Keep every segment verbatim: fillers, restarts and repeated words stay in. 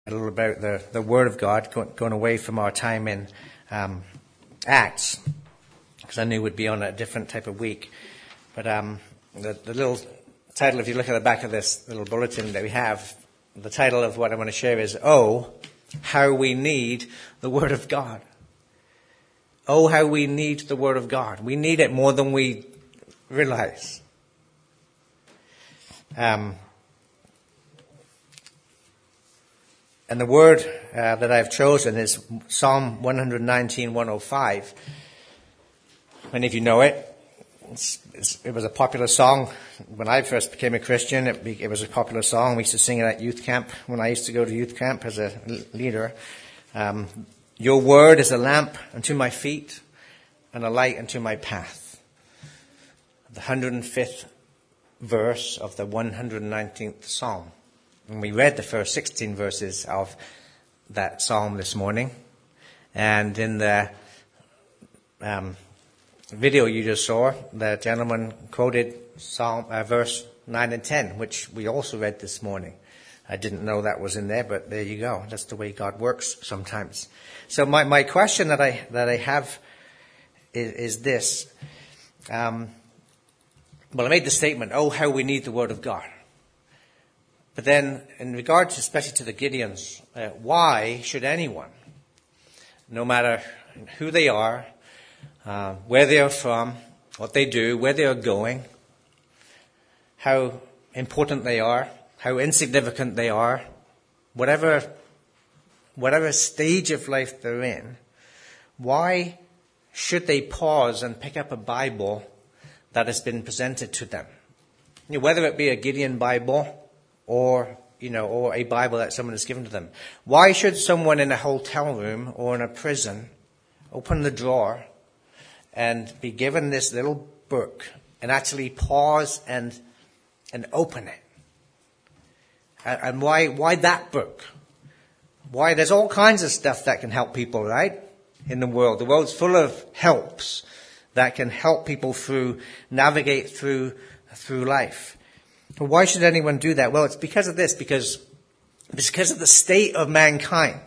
A little about the, the Word of God, going away from our time in um, Acts, because I knew we'd be on a different type of week. But um, the, the little title, if you look at the back of this little bulletin that we have, the title of what I want to share is, Oh, How We Need the Word of God. Oh, how we need the Word of God. We need it more than we realize. Um And the word uh, that I've chosen is Psalm one nineteen, one oh five. Many of you know it. It's, it's, it was a popular song when I first became a Christian. It, be, it was a popular song. We used to sing it at youth camp when I used to go to youth camp as a leader. Um, Your word is a lamp unto my feet and a light unto my path. The one hundred fifth verse of the one hundred nineteenth Psalm. And we read the first sixteen verses of that psalm this morning. And in the um, video you just saw, the gentleman quoted Psalm uh, verse nine and ten, which we also read this morning. I didn't know that was in there, but there you go. That's the way God works sometimes. So my, my question that I that I have is, is this. Um, well, I made the statement, oh, how we need the Word of God. But then, in regard to, especially to the Gideons, uh, why should anyone, no matter who they are, uh, where they are from, what they do, where they are going, how important they are, how insignificant they are, whatever, whatever stage of life they're in, why should they pause and pick up a Bible that has been presented to them? You know, whether it be a Gideon Bible, or, you know, or a Bible that someone has given to them. Why should someone in a hotel room or in a prison open the drawer and be given this little book and actually pause and and open it? And, and why why that book? Why? There's all kinds of stuff that can help people, right? In the world. The world's full of helps that can help people through, navigate through, through life. But why should anyone do that? Well, it's because of this, because it's because of the state of mankind.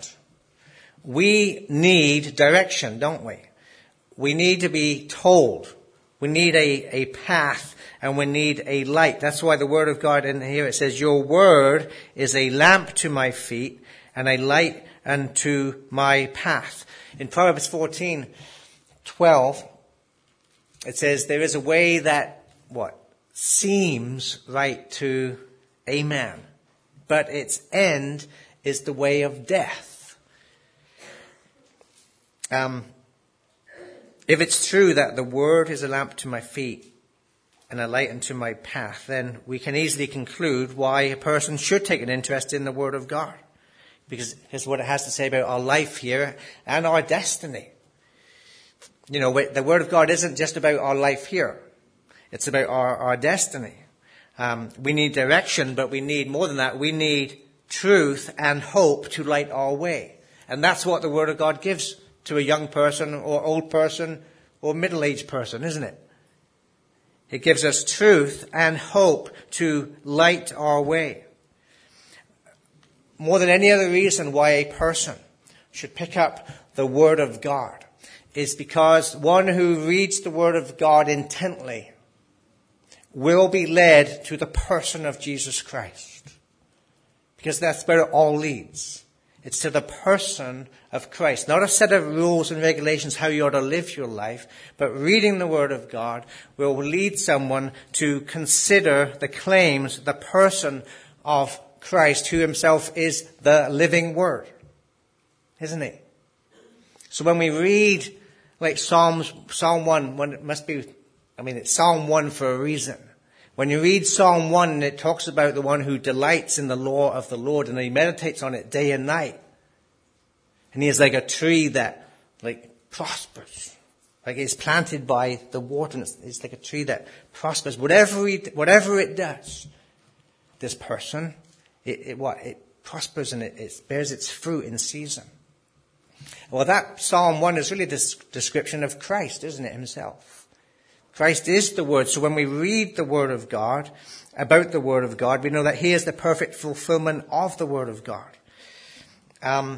We need direction, don't we? We need to be told. We need a, a path and we need a light. That's why the Word of God in here, it says, Your word is a lamp to my feet and a light unto my path. In Proverbs fourteen, twelve, it says, there is a way that, what? Seems right to a man, but its end is the way of death. Um, if it's true that the word is a lamp to my feet and a light unto my path, then we can easily conclude why a person should take an interest in the Word of God. Because here's what it has to say about our life here and our destiny. You know, the Word of God isn't just about our life here. It's about our, our destiny. Um, we need direction, but we need more than that. We need truth and hope to light our way. And that's what the Word of God gives to a young person or old person or middle-aged person, isn't it? It gives us truth and hope to light our way. More than any other reason why a person should pick up the Word of God is because one who reads the Word of God intently will be led to the person of Jesus Christ. Because that's where it all leads. It's to the person of Christ. Not a set of rules and regulations how you ought to live your life, but reading the Word of God will lead someone to consider the claims, the person of Christ, who himself is the living Word. Isn't he? So when we read like Psalms, Psalm one, when it must be I mean, it's Psalm one for a reason. When you read Psalm one, it talks about the one who delights in the law of the Lord and he meditates on it day and night. And he is like a tree that, like, prospers. Like it's planted by the water. And it's, it's like a tree that prospers. Whatever it, whatever it does, this person, it, it what? It prospers and it, it bears its fruit in season. Well, that Psalm one is really this description of Christ, isn't it, himself? Christ is the Word. So when we read the Word of God, about the Word of God, we know that he is the perfect fulfillment of the Word of God. um,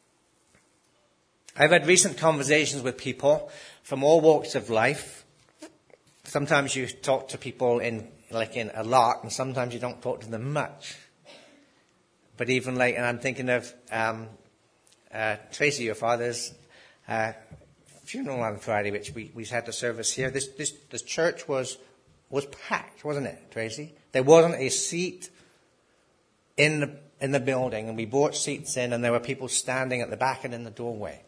I've had recent conversations with people from all walks of life. Sometimes you talk to people in like in a lot, and sometimes you don't talk to them much. But even like, and I'm thinking of um, uh, Tracy, your father's uh, funeral on Friday, which we, we had the service here. This this this church was was packed, wasn't it, Tracy? There wasn't a seat in the in the building, and we brought seats in, and there were people standing at the back and in the doorway.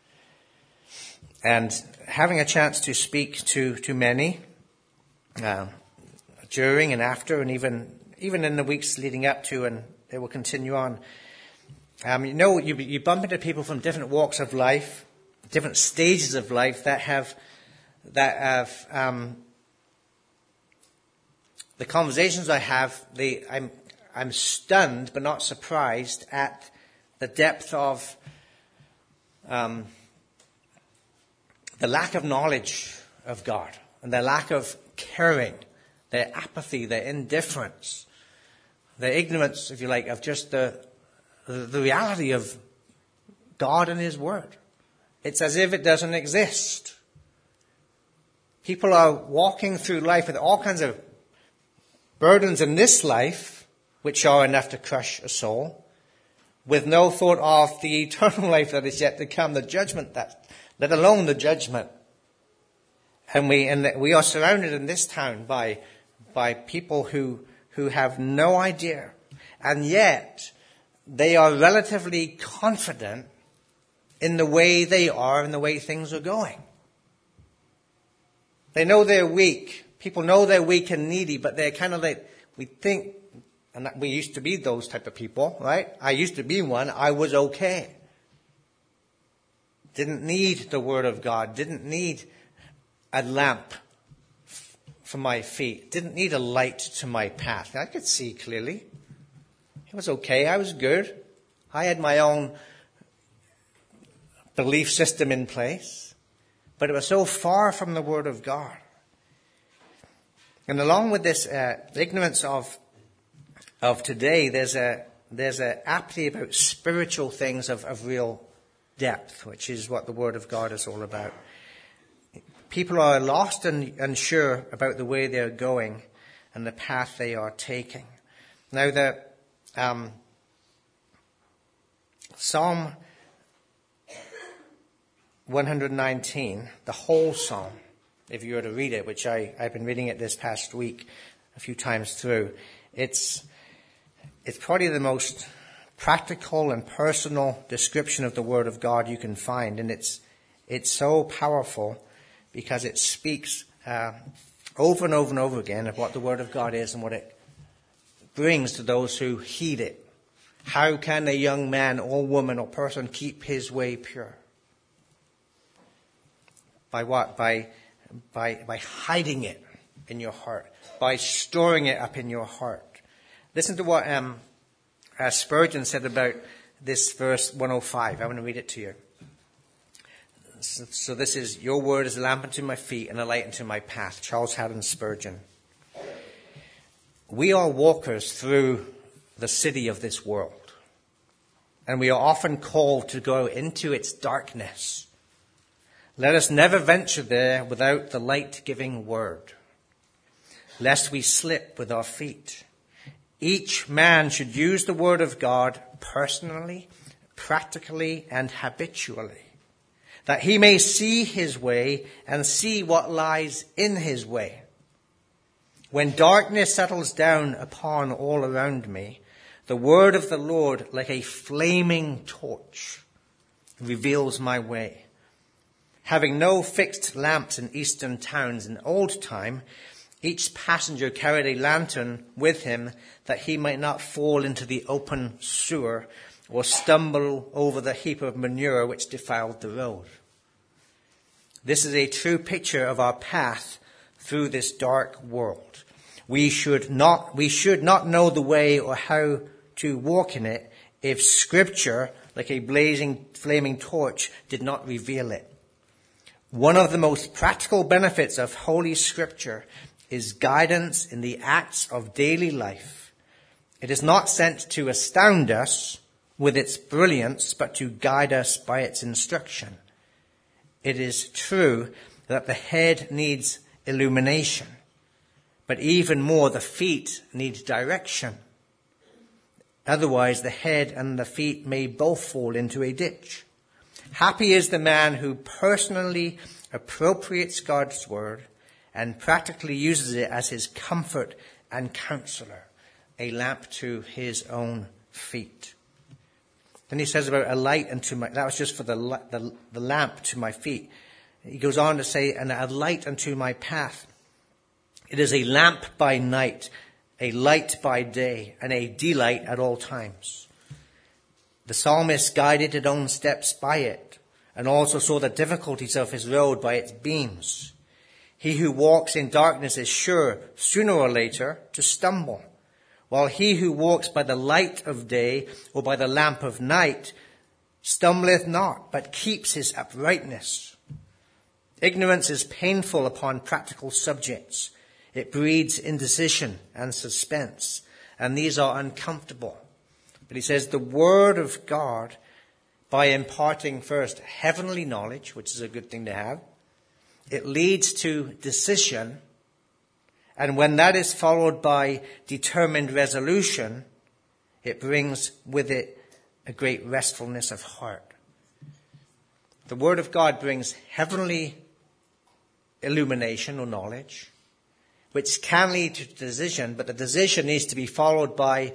And having a chance to speak to to many uh, during and after, and even even in the weeks leading up to, and they will continue on. Um, you know, you, you bump into people from different walks of life, different stages of life that have that have um, the conversations I have. They, I'm I'm stunned but not surprised at the depth of um, the lack of knowledge of God and their lack of caring, their apathy, their indifference, their ignorance, if you like, of just the the reality of God and His Word. It's as if it doesn't exist. People are walking through life with all kinds of burdens in this life, which are enough to crush a soul, with no thought of the eternal life that is yet to come, the judgment that, let alone the judgment. And we and we are surrounded in this town by by people who who have no idea, and yet they are relatively confident in the way they are and the way things are going. They know they're weak. People know they're weak and needy, but they're kind of like, we think, and we used to be those type of people, right? I used to be one. I was okay. Didn't need the Word of God. Didn't need a lamp for my feet. Didn't need a light to my path. I could see clearly. It was okay. I was good. I had my own belief system in place. But it was so far from the Word of God. And along with this uh, ignorance of of today, there's a there's a apathy about spiritual things of, of real depth, which is what the Word of God is all about. People are lost and unsure about the way they're going and the path they are taking. Now, the um, Psalm one nineteen, the whole psalm, if you were to read it, which I, I've been reading it this past week a few times through, it's it's probably the most practical and personal description of the Word of God you can find. And it's it's so powerful because it speaks uh, over and over and over again of what the Word of God is and what it brings to those who heed it. How can a young man or woman or person keep his way pure? By what? By by by hiding it in your heart. By storing it up in your heart. Listen to what um, uh, Spurgeon said about this verse one oh five. I want to read it to you. So, so this is, your word is a lamp unto my feet and a light unto my path. Charles Haddon Spurgeon. We are walkers through the city of this world. And we are often called to go into its darkness. Let us never venture there without the light-giving word, lest we slip with our feet. Each man should use the Word of God personally, practically, and habitually, that he may see his way and see what lies in his way. When darkness settles down upon all around me, the word of the Lord, like a flaming torch, reveals my way. Having no fixed lamps in eastern towns in old time, each passenger carried a lantern with him that he might not fall into the open sewer or stumble over the heap of manure which defiled the road. This is a true picture of our path through this dark world. We should not, we should not know the way or how to walk in it if Scripture, like a blazing, flaming torch, did not reveal it. One of the most practical benefits of Holy Scripture is guidance in the acts of daily life. It is not sent to astound us, with its brilliance, but to guide us by its instruction. It is true that the head needs illumination, but even more the feet need direction. Otherwise, the head and the feet may both fall into a ditch. Happy is the man who personally appropriates God's word and practically uses it as his comfort and counselor, a lamp to his own feet. Then he says about a light unto my, that was just for the, the, the lamp to my feet. He goes on to say, and a light unto my path. It is a lamp by night, a light by day, and a delight at all times. The psalmist guided his own steps by it, and also saw the difficulties of his road by its beams. He who walks in darkness is sure, sooner or later, to stumble, while he who walks by the light of day or by the lamp of night stumbleth not, but keeps his uprightness. Ignorance is painful upon practical subjects. It breeds indecision and suspense, and these are uncomfortable. But he says the word of God, by imparting first heavenly knowledge, which is a good thing to have, it leads to decision. And when that is followed by determined resolution, it brings with it a great restfulness of heart. The word of God brings heavenly illumination or knowledge, which can lead to decision, but the decision needs to be followed by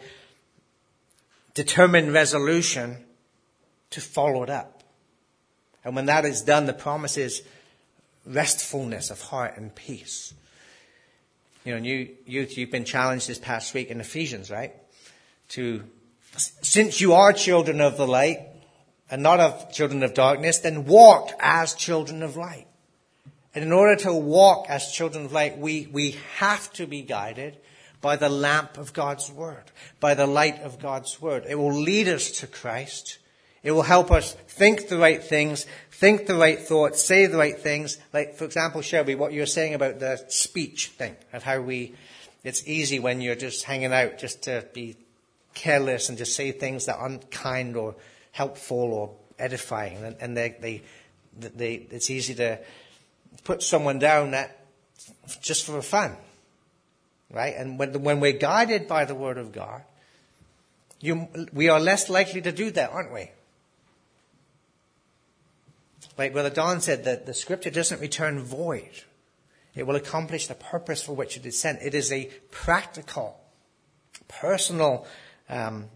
determined resolution to follow it up. And when that is done, the promise is restfulness of heart and peace. You know, you youth, you've been challenged this past week in Ephesians, right? To, since you are children of the light and not of children of darkness, then walk as children of light. And in order to walk as children of light, we, we have to be guided by the lamp of God's word, by the light of God's word. It will lead us to Christ. It will help us think the right things, think the right thoughts, say the right things. Like, for example, Shelby, what you were saying about the speech thing, and how we, it's easy when you're just hanging out just to be careless and just say things that aren't kind or helpful or edifying. And, and they, they, they, it's easy to put someone down that just for fun, right? And when, when we're guided by the word of God, you, we are less likely to do that, aren't we? Like Brother Don said, that the scripture doesn't return void. It will accomplish the purpose for which it is sent. It is a practical, personal, um,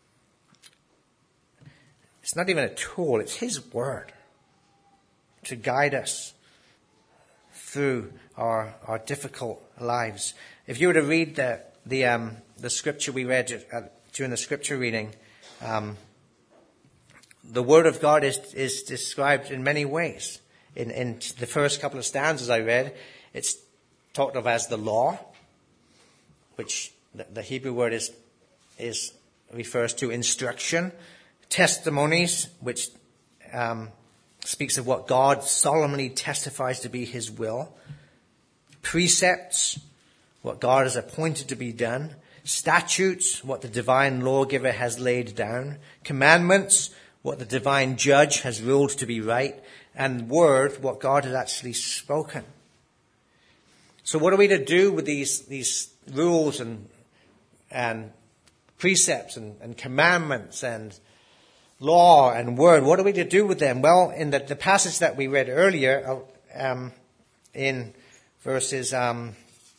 it's not even a tool, it's his word to guide us through our, our difficult lives. If you were to read the, the, um, the scripture we read uh, during the scripture reading, um, the word of God is, is described in many ways. In, in the first couple of stanzas I read, it's talked of as the law, which the, the Hebrew word is, is, refers to instruction, testimonies, which, um, speaks of what God solemnly testifies to be his will, precepts, what God has appointed to be done, statutes, what the divine lawgiver has laid down, commandments, what the divine judge has ruled to be right, and word, what God has actually spoken. So what are we to do with these, these rules and, and precepts and, and commandments and law and word? What are we to do with them? Well, in the, the passage that we read earlier, um, in verses, um,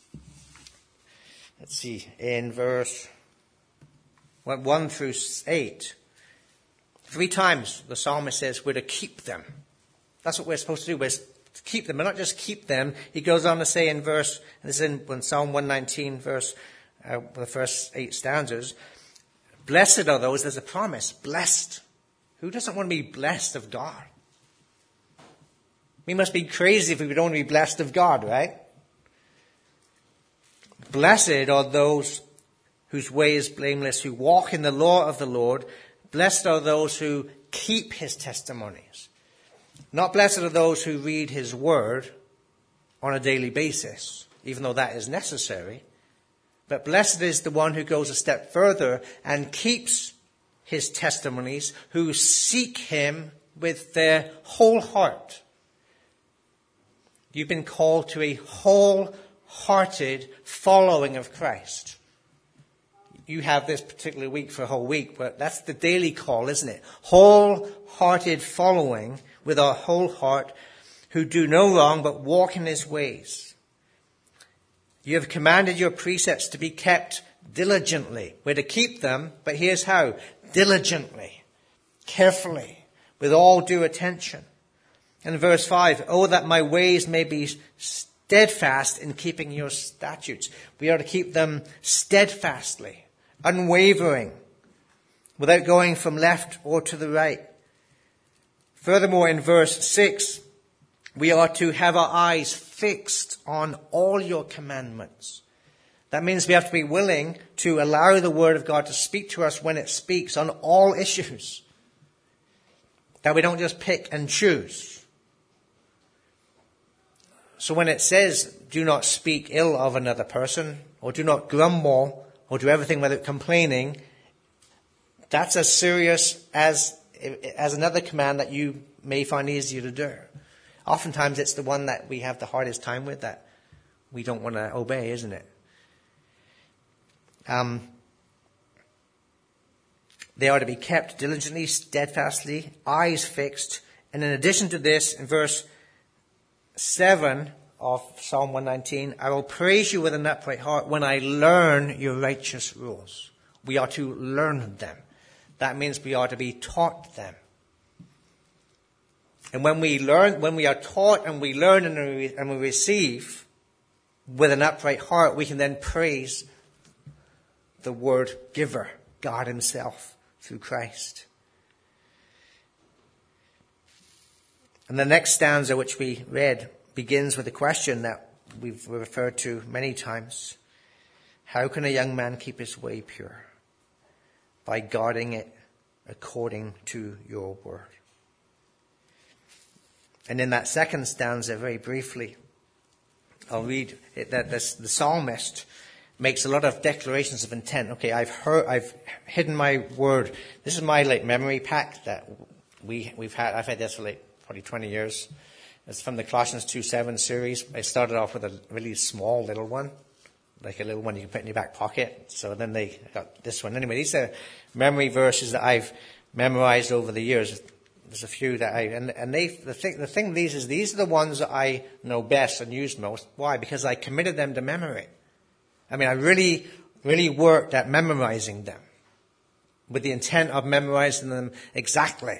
let's see, in verse one through eight, three times the psalmist says we're to keep them. That's what we're supposed to do. We're to keep them, but not just keep them. He goes on to say in verse, and this is in, in Psalm one nineteen, verse, uh, the first eight stanzas, blessed are those, there's a promise, blessed. Who doesn't want to be blessed of God? We must be crazy if we don't want to be blessed of God, right? Blessed are those whose way is blameless, who walk in the law of the Lord. Blessed are those who keep his testimonies. Not blessed are those who read his word on a daily basis, even though that is necessary. But blessed is the one who goes a step further and keeps his testimonies, who seek him with their whole heart. You've been called to a wholehearted following of Christ. You have this particular week for a whole week, but that's the daily call, isn't it? Wholehearted following with our whole heart, who do no wrong but walk in his ways. You have commanded your precepts to be kept diligently. We're to keep them, but here's how. Diligently, carefully, with all due attention. And verse five, oh, that my ways may be steadfast in keeping your statutes. We are to keep them steadfastly, unwavering, without going from left or to the right. Furthermore, in verse six, we are to have our eyes fixed on all your commandments. That means we have to be willing to allow the Word of God to speak to us when it speaks on all issues. That we don't just pick and choose. So when it says, do not speak ill of another person, or do not grumble, or do everything without complaining, that's as serious as, as another command that you may find easier to do. Oftentimes it's the one that we have the hardest time with, that we don't want to obey, isn't it? Um, they are to be kept diligently, steadfastly, eyes fixed. And in addition to this, in verse seven of Psalm one nineteen, I will praise you with an upright heart when I learn your righteous rules. We are to learn them. That means we are to be taught them. And when we learn, when we are taught and we learn and we, and we receive with an upright heart, we can then praise the word giver, God himself, through Christ. And the next stanza which we read begins with a question that we've referred to many times. How can a young man keep his way pure? By guarding it according to your word. And in that second stanza, very briefly, I'll read it, that this, the psalmist makes a lot of declarations of intent. Okay, I've heard, I've hidden my word. This is my like memory pack that we we've had. I've had this for like probably twenty years. It's from the Colossians two seven series. I started off with a really small little one, like a little one you can put in your back pocket. So then they got this one. Anyway, these are memory verses that I've memorized over the years. There's a few that I, and, and they, the thing, the thing with these is these are the ones that I know best and use most. Why? Because I committed them to memory. I mean, I really, really worked at memorizing them with the intent of memorizing them exactly.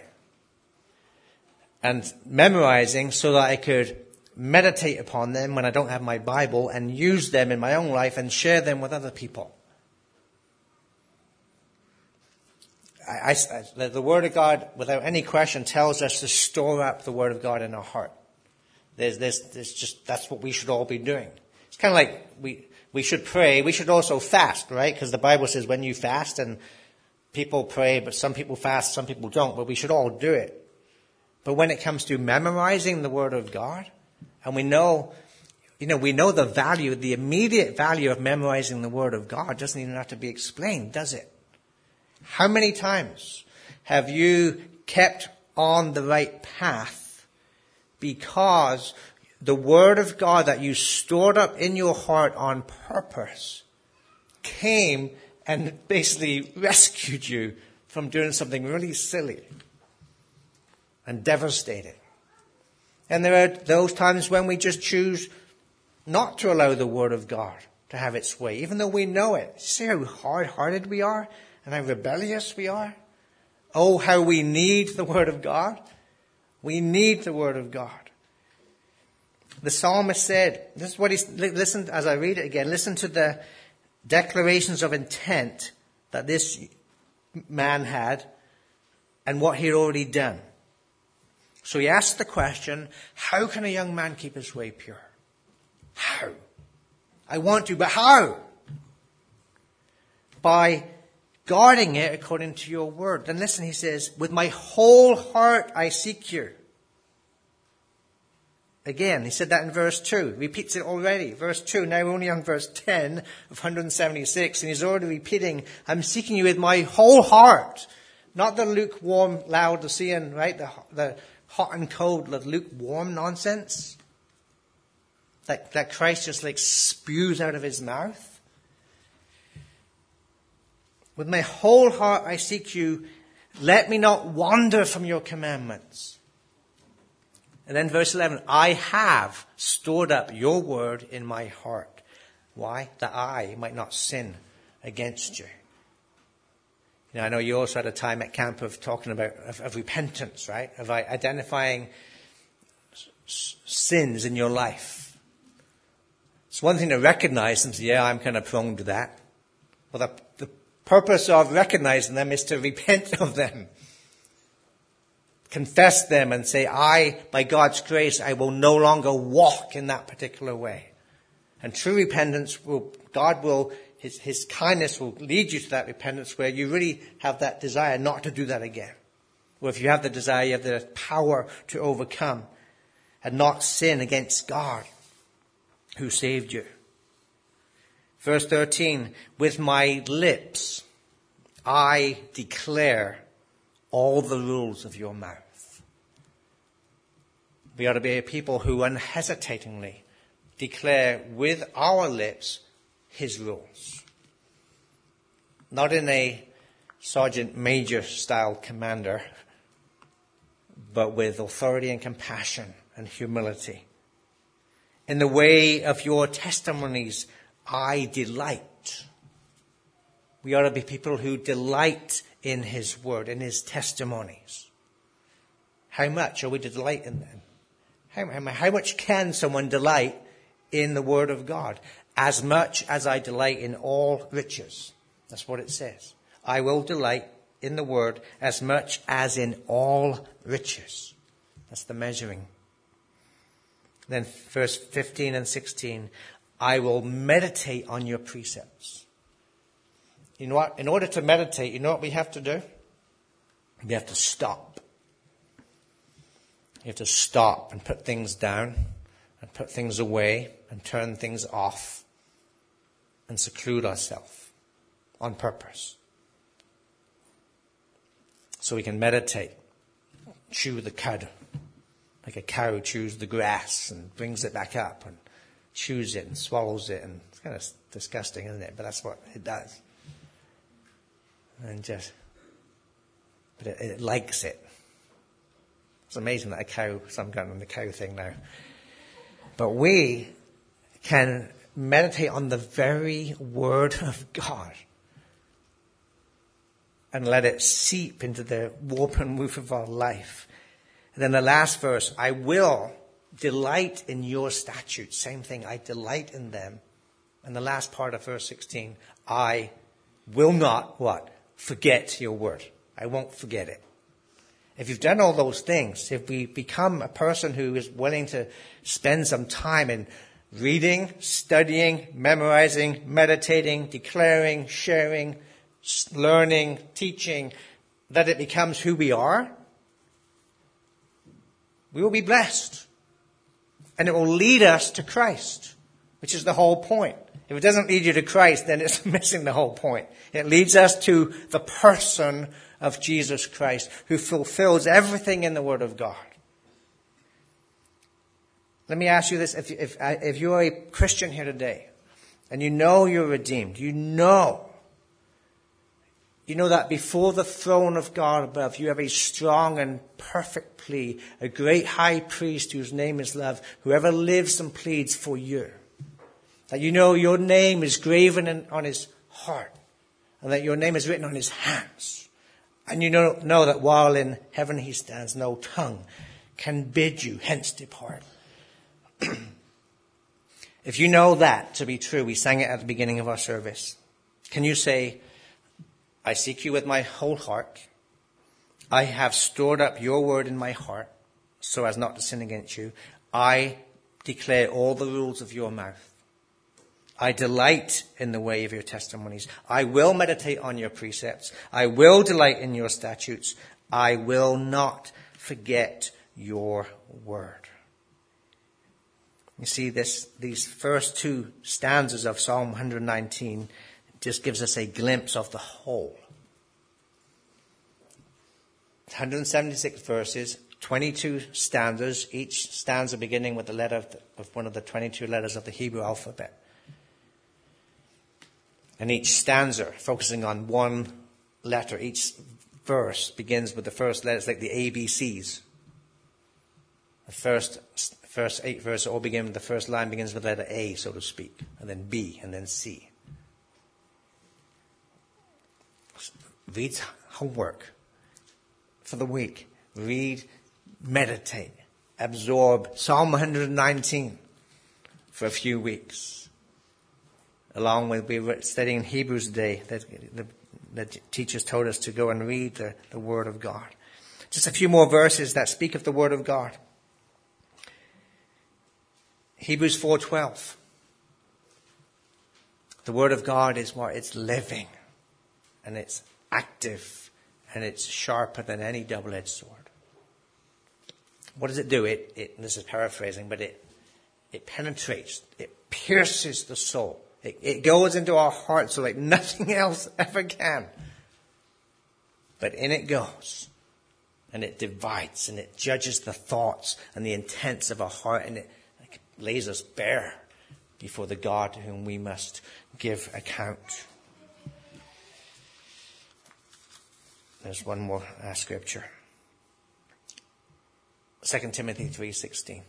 And memorizing so that I could meditate upon them when I don't have my Bible and use them in my own life and share them with other people. I, I, the Word of God, without any question, tells us to store up the Word of God in our heart. There's, there's, there's just, that's what we should all be doing. It's kind of like we, we should pray. We should also fast, right? Because the Bible says when you fast, and people pray, but some people fast, some people don't, but we should all do it. But when it comes to memorizing the Word of God, and we know, you know, we know the value, the immediate value of memorizing the Word of God doesn't even have to be explained, does it? How many times have you kept on the right path because the Word of God that you stored up in your heart on purpose came and basically rescued you from doing something really silly and devastating? And there are those times when we just choose not to allow the Word of God to have its way, even though we know it. See how hard-hearted we are? And how rebellious we are. Oh, how we need the Word of God. We need the Word of God. The psalmist said, this is what he, listen, as I read it again, listen to the declarations of intent that this man had and what he had already done. So he asked the question, how can a young man keep his way pure? How? I want to, but how? By guarding it according to your word. Then listen, he says, with my whole heart I seek you. Again, he said that in verse two. He repeats it already. Verse two, now we're only on verse ten of one hundred seventy-six, and he's already repeating, I'm seeking you with my whole heart. Not the lukewarm Laodicean, right? The, the hot and cold, the lukewarm nonsense that, that Christ just like spews out of his mouth. With my whole heart I seek you. Let me not wander from your commandments. And then verse eleven, I have stored up your word in my heart. Why? That I might not sin against you. You know, I know you also had a time at camp of talking about of, of repentance, right? Of identifying s- sins in your life. It's one thing to recognize them. So, yeah, I'm kind of prone to that. Well, the, the purpose of recognizing them is to repent of them. Confess them and say, I, by God's grace, I will no longer walk in that particular way. And true repentance will, God will, His, his kindness will lead you to that repentance where you really have that desire not to do that again. Or if you have the desire, you have the power to overcome and not sin against God who saved you. Verse thirteen, with my lips I declare all the rules of your mouth. We ought to be a people who unhesitatingly declare with our lips his rules. Not in a Sergeant Major style commander, but with authority and compassion and humility. In the way of your testimonies, I delight. We ought to be people who delight in his word, in his testimonies. How much are we to delight in them? How, how much can someone delight in the word of God? As much as I delight in all riches. That's what it says. I will delight in the word as much as in all riches. That's the measuring. Then verse fifteen and sixteen. I will meditate on your precepts. You know what? In order to meditate, you know what we have to do? We have to stop. You have to stop and put things down and put things away and turn things off and seclude ourselves on purpose. So we can meditate, chew the cud, like a cow chews the grass and brings it back up and chews it and swallows it. And it's kind of disgusting, isn't it? But that's what it does. And just, but it, it likes it. It's amazing that a cow, so I'm going on the cow thing now. But we can meditate on the very word of God and let it seep into the warp and woof of our life. And then the last verse, I will delight in your statutes. Same thing, I delight in them. And the last part of verse sixteen, I will not, what? Forget your word. I won't forget it. If you've done all those things, if we become a person who is willing to spend some time in reading, studying, memorizing, meditating, declaring, sharing, learning, teaching, that it becomes who we are, we will be blessed. And it will lead us to Christ, which is the whole point. If it doesn't lead you to Christ, then it's missing the whole point. It leads us to the person of Jesus Christ, who fulfills everything in the Word of God. Let me ask you this. If, if, if you're a Christian here today, and you know you're redeemed, you know, you know that before the throne of God above, you have a strong and perfect plea, a great high priest whose name is love, whoever lives and pleads for you. That you know your name is graven in, on his heart, and that your name is written on his hands. And you know, know that while in heaven he stands, no tongue can bid you hence depart. If you know that to be true, we sang it at the beginning of our service. Can you say, I seek you with my whole heart. I have stored up your word in my heart so as not to sin against you. I declare all the rules of your mouth. I delight in the way of your testimonies. I will meditate on your precepts. I will delight in your statutes. I will not forget your word. You see, this, these first two stanzas of Psalm one nineteen just gives us a glimpse of the whole. one hundred seventy-six verses, twenty-two stanzas, each stanza beginning with the letter of, the, of one of the twenty-two letters of the Hebrew alphabet. And each stanza focusing on one letter. Each verse begins with the first letters, like the A B Cs. The first, first eight verses all begin with the first line begins with the letter A, so to speak, and then B, and then C. Read homework for the week. Read, meditate, absorb Psalm one hundred nineteen for a few weeks. Along with, we were studying Hebrews today, that the, the teachers told us to go and read the, the Word of God. Just a few more verses that speak of the Word of God. Hebrews four twelve. The Word of God is what? It's living, and it's active, and it's sharper than any double-edged sword. What does it do? It, it this is paraphrasing, but it it penetrates, it pierces the soul. It, it goes into our hearts so like nothing else ever can. But in it goes, and it divides, and it judges the thoughts and the intents of our heart, and it like, lays us bare before the God to whom we must give account. There's one more uh, scripture. Second Timothy three sixteen.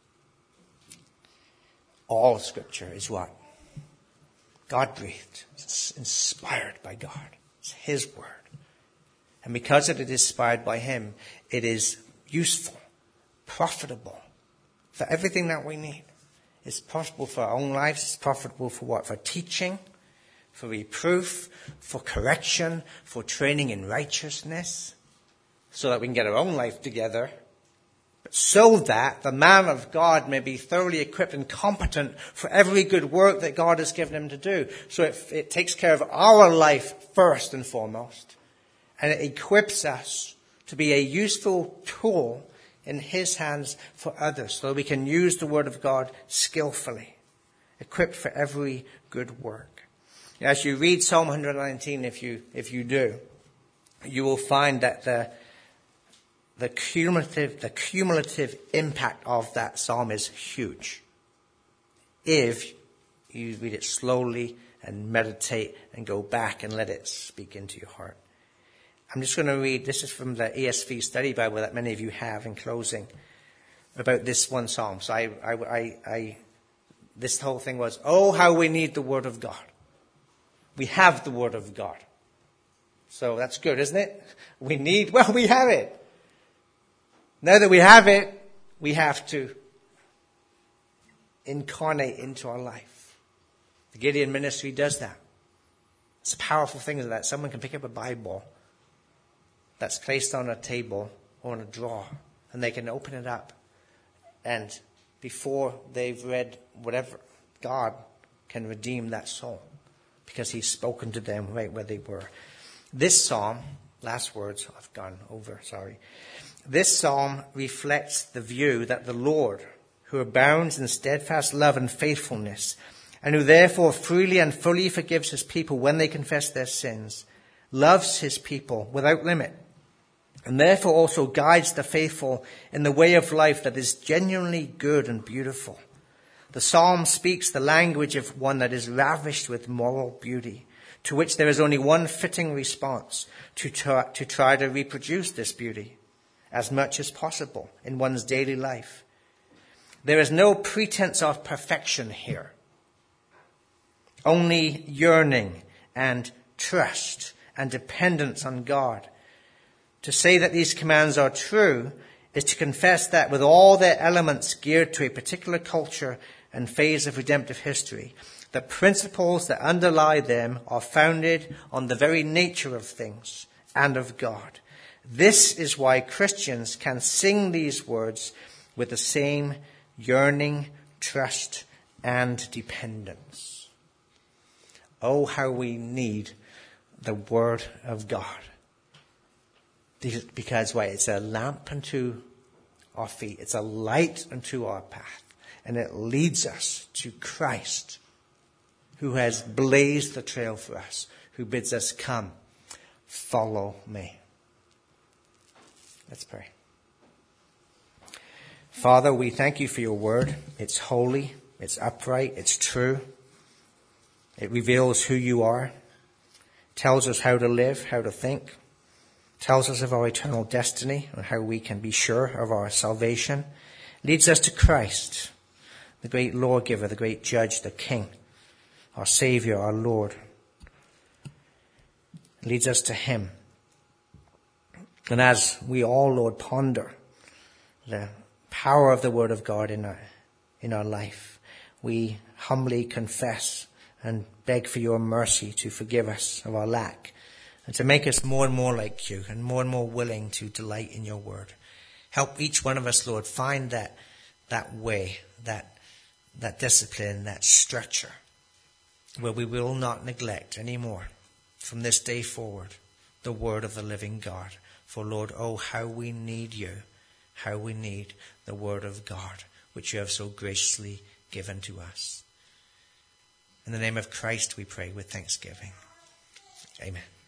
All scripture is what? God-breathed. It's inspired by God. It's His word. And because it is inspired by Him, it is useful, profitable for everything that we need. It's profitable for our own lives. It's profitable for what? For teaching, for reproof, for correction, for training in righteousness, so that we can get our own life together, but so that the man of God may be thoroughly equipped and competent for every good work that God has given him to do. So it, it takes care of our life first and foremost, and it equips us to be a useful tool in His hands for others, so that we can use the Word of God skillfully, equipped for every good work. As you read Psalm one hundred nineteen, if you if you do, you will find that the the cumulative the cumulative impact of that psalm is huge. If you read it slowly and meditate and go back and let it speak into your heart. I'm just going to read, this is from the E S V Study Bible that many of you have in closing, about this one psalm. So I, I, I, I this whole thing was, oh, how we need the Word of God. We have the Word of God. So that's good, isn't it? We need, well, we have it. Now that we have it, we have to incarnate into our life. The Gideon ministry does that. It's a powerful thing that someone can pick up a Bible that's placed on a table or on a drawer, and they can open it up, and before they've read whatever, God can redeem that soul because He's spoken to them right where they were. This psalm, last words, I've gone over, sorry. This psalm reflects the view that the Lord, who abounds in steadfast love and faithfulness, and who therefore freely and fully forgives His people when they confess their sins, loves His people without limit, and therefore also guides the faithful in the way of life that is genuinely good and beautiful. The psalm speaks the language of one that is ravished with moral beauty, to which there is only one fitting response, to try, to try to reproduce this beauty as much as possible in one's daily life. There is no pretense of perfection here, only yearning and trust and dependence on God. To say that these commands are true is to confess that with all their elements geared to a particular culture and phase of redemptive history, the principles that underlie them are founded on the very nature of things and of God. This is why Christians can sing these words with the same yearning, trust, and dependence. Oh, how we need the Word of God. Because why? It's a lamp unto our feet. It's a light unto our path. And it leads us to Christ, who has blazed the trail for us, who bids us come, follow me. Let's pray. Father, we thank you for your word. It's holy, it's upright, it's true. It reveals who you are, tells us how to live, how to think, tells us of our eternal destiny and how we can be sure of our salvation, leads us to Christ, the great lawgiver, the great judge, the King, our Savior, our Lord. Leads us to him. And as we all, Lord, ponder the power of the word of God in our, in our life, we humbly confess and beg for your mercy to forgive us of our lack and to make us more and more like you and more and more willing to delight in your word. Help each one of us, Lord, find that, that way, that, that discipline, that structure where we will not neglect anymore from this day forward the word of the living God. For Lord, oh, how we need you, how we need the word of God, which you have so graciously given to us. In the name of Christ we pray with thanksgiving. Amen.